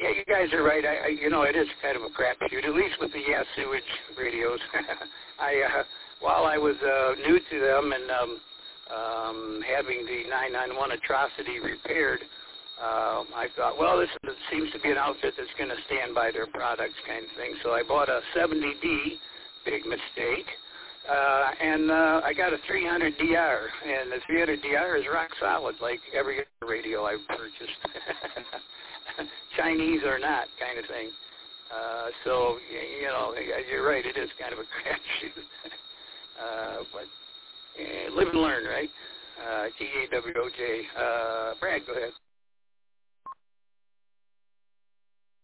you guys are right. It is kind of a crapshoot, at least with the sewage radios. While I was new to them and having the 991 atrocity repaired, I thought, well, this seems to be an outfit that's going to stand by their products kind of thing. So I bought a 70D, big mistake, and I got a 300DR, and the 300DR is rock solid, like every other radio I've purchased, Chinese or not kind of thing. So, you're right, it is kind of a crapshoot. But live and learn, right? GAWOJ. Brad, go ahead.